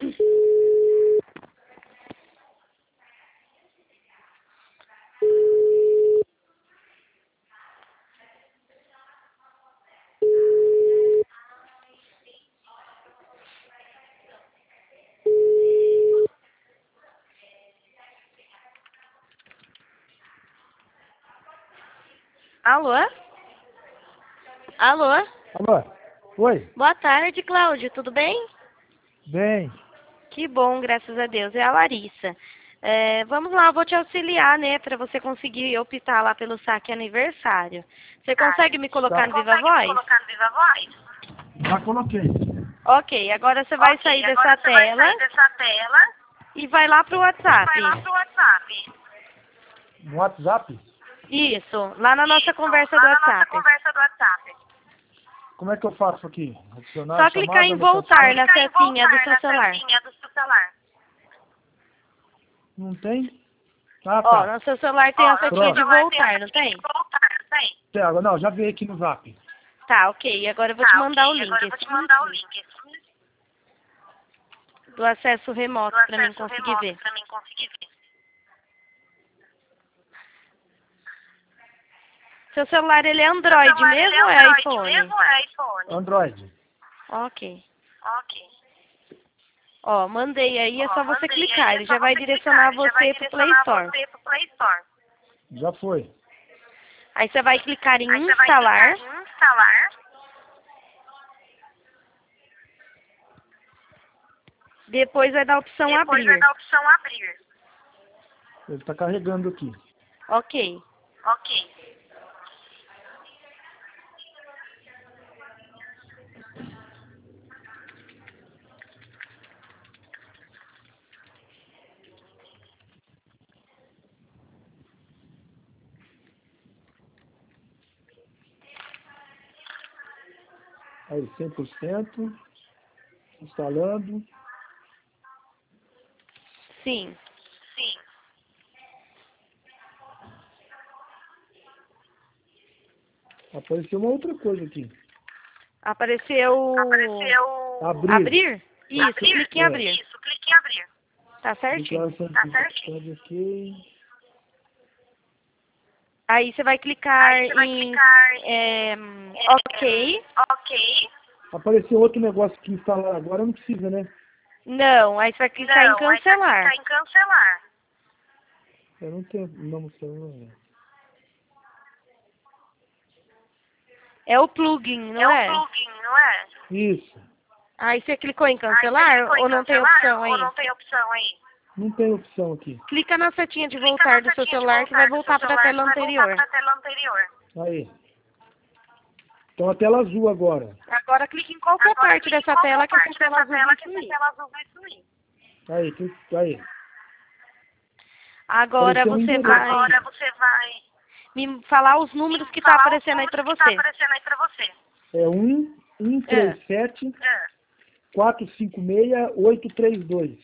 Alô? Alô? Alô? Oi? Boa tarde, Cláudio. Tudo bem? Bem. Que bom, graças a Deus. É a Larissa. Vamos lá, eu vou te auxiliar, né, para você conseguir optar lá pelo saque aniversário. Você consegue me colocar no Viva Voz? Já coloquei. Ok, agora você vai sair dessa tela e vai lá pro WhatsApp. No WhatsApp? Isso, lá na nossa conversa do WhatsApp. Como é que eu faço aqui? Adicionar Só clicar em voltar na setinha do seu celular. Não tem? Ah, Ó, tá. no seu celular tem a setinha de Pronto. voltar, não tem? Não, já veio aqui no Zap. Tá, ok. Agora eu vou te mandar o link. Do acesso remoto para mim conseguir ver. Seu celular, ele é Android mesmo ou é iPhone? Android. Ok. Ó, mandei aí, é só você clicar. Ele já vai direcionar você pro Play Store. Já foi. Aí você vai clicar em instalar. Depois vai dar a opção abrir. Ele está carregando aqui. Ok. Aí, 100%. Instalando. Sim. Apareceu uma outra coisa aqui. Apareceu... Abrir. Isso, clique em abrir. Tá certinho? Ok. Aí você vai clicar em OK. Apareceu outro negócio que instalar agora, não precisa, né? Não, aí você vai clicar em cancelar. Eu não tenho nome celular. É o plugin, não é? Isso. Aí você clicou em cancelar ou não tem opção aí? Não tem opção aqui. Clica na setinha de voltar do seu celular que vai voltar para a tela anterior. Aí. Então a tela azul agora. Agora clique em qualquer parte dessa tela que essa tela azul vai sumir. Aí. Agora Apareceu um você endereço. vai me falar os números que tá aparecendo aí para você. É 137 456 832.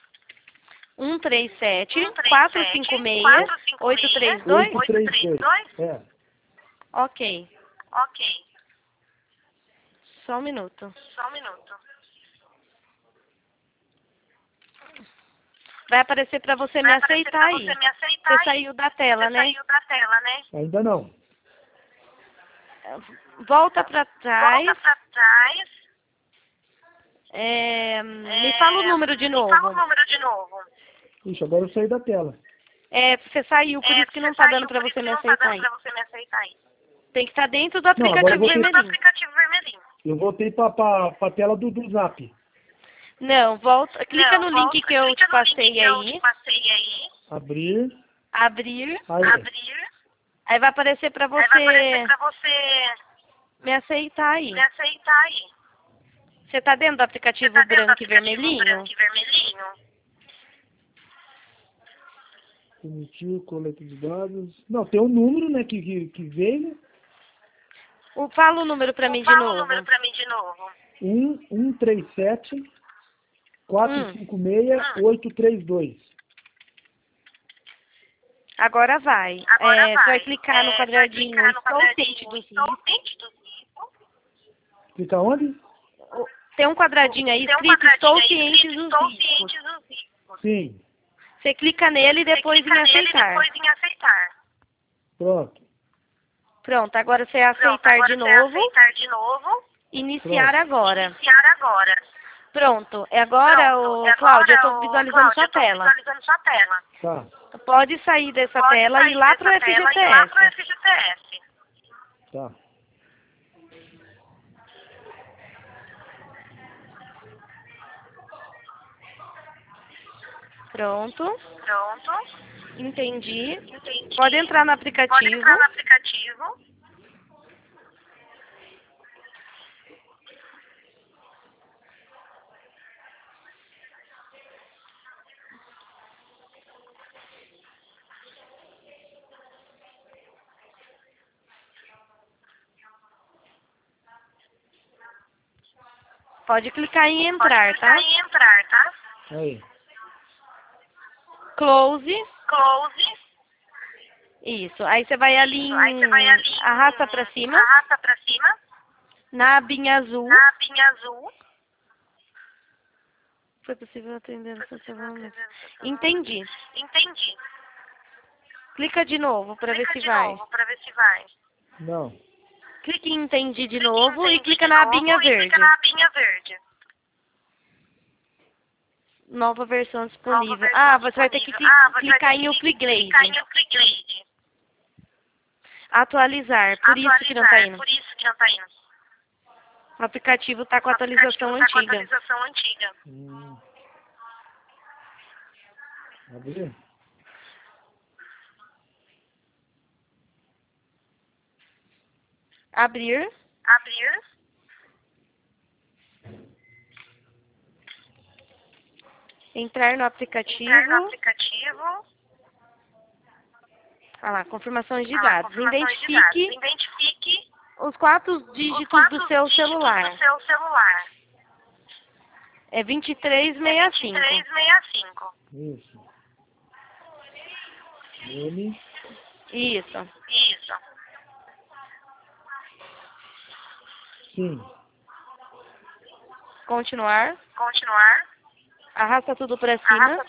137 456 832? 832. É. Ok. Só um minuto. Vai aparecer para você me aceitar aí. Você saiu da tela, né? Ainda não. Volta para trás. Me fala o número de novo. Ixi, agora eu saí da tela. Você saiu, por isso que não tá dando para você me aceitar aí. Tem que estar dentro do aplicativo vermelhinho. Eu voltei para a tela do Zap. Não, volta. Clica no link que eu te passei aí. Abrir. Aí vai aparecer para você me aceitar aí. Você tá dentro do aplicativo branco e vermelhinho? Permitir coleta de dados. Não, tem um número, né, que veio. Fala o número para mim de novo. 137 456 832. Agora vai. Você vai clicar no quadradinho Estou ciente do risco. Clica onde? Tem um quadradinho aí escrito estou ciente dos riscos. Sim. Você clica nele e depois em aceitar. Pronto. Pronto, agora você aceitar de novo. Iniciar agora. Pronto. Agora, Cláudia, eu estou visualizando sua tela. Tá. Pode sair dessa tela e ir lá para o FGTS. Tá. Pronto. Entendi. Pode entrar no aplicativo. Pode clicar em entrar, tá? Aí. Close. Isso. Aí você vai ali em arrasta para cima. Na abinha azul. Foi possível atender o seu nome? Entendi. Clica de novo para ver se vai. Não. Clique em entendi de novo e clica na abinha verde. Nova versão disponível. Você vai ter que clicar em upgrade. Atualizar. Por isso que não está indo. O aplicativo está com a atualização antiga. Abrir? Abrir. Entrar no aplicativo. Olha lá, confirmações de dados. Identifique os 4 dígitos do seu celular. É 2365. Isso. Ele. Isso. Sim. Continuar. Arrasta tudo para cima.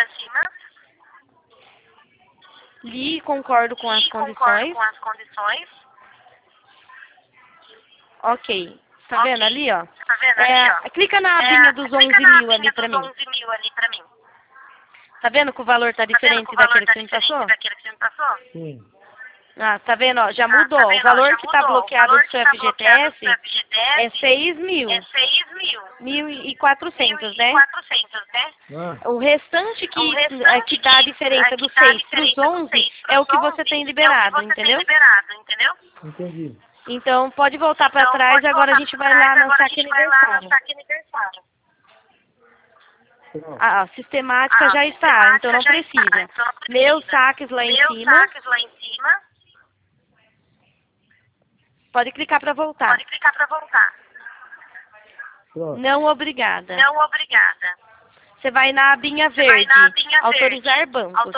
Li e concordo com as condições. Ok. Tá vendo ali, ó? Clica na abinha dos 11.000 ali pra mim. Tá vendo que o valor tá diferente daquele que você me passou? Sim. Tá vendo, ó? Já mudou. O valor que tá bloqueado do seu FGTS é 6.000. 1.400, né? O restante que dá a diferença do 6 pros 11 é o que você tem liberado, entendeu? Entendi. Então, pode voltar para trás e agora a gente vai lá no saque aniversário. A sistemática já está, então não precisa. Meus saques lá em cima. Pode clicar para voltar. Pronto. Não obrigada. Você vai na abinha verde. Autorizar bancos.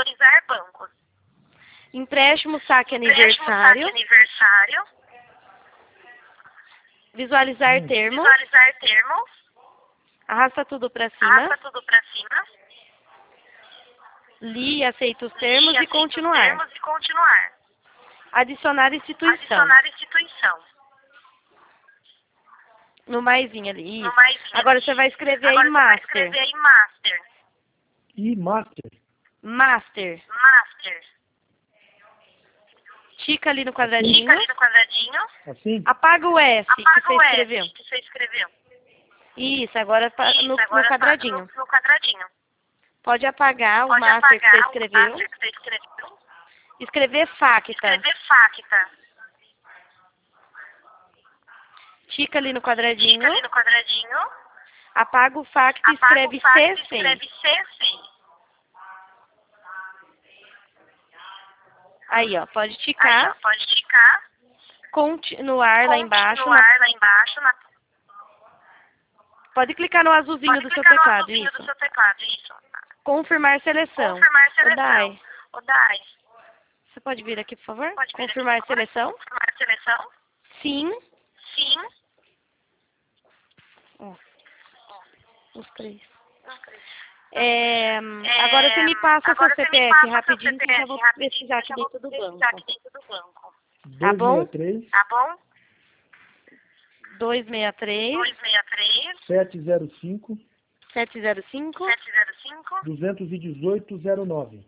Empréstimo saque aniversário. Visualizar termo. Arrasta tudo para cima. Li e aceita os termos e continuar. Adicionar instituição. No maisinho ali. Isso. Agora você vai escrever aí Master. E Master. Master. Tica ali no quadradinho. Assim? Apaga o S que você escreveu. Isso, agora no quadradinho. Pode apagar o Master que você escreveu. Escrever Facta. Tica ali no quadradinho. Apaga o Facta e escreve C6. Aí, ó, pode ticar. Continuar lá embaixo. Pode clicar no azulzinho do seu teclado, isso. Confirmar seleção. O Dai. Você pode vir aqui, por favor? Confirmar seleção. Sim. Os três. Agora você me passa seu CPF rapidinho, que eu já vou pesquisar aqui dentro do banco. Tá bom? 263 705 705 21809.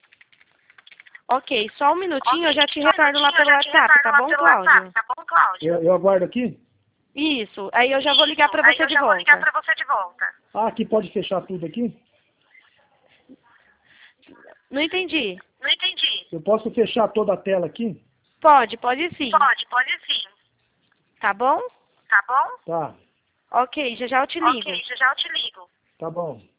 Ok, só um minutinho, eu já te retorno lá pelo WhatsApp, tá bom, Cláudio? Eu aguardo aqui? Isso, aí eu já vou ligar pra você de volta. Ah, aqui pode fechar tudo aqui? Não entendi. Eu posso fechar toda a tela aqui? Pode sim. Tá bom? Tá, Ok, já eu te ligo. tá bom.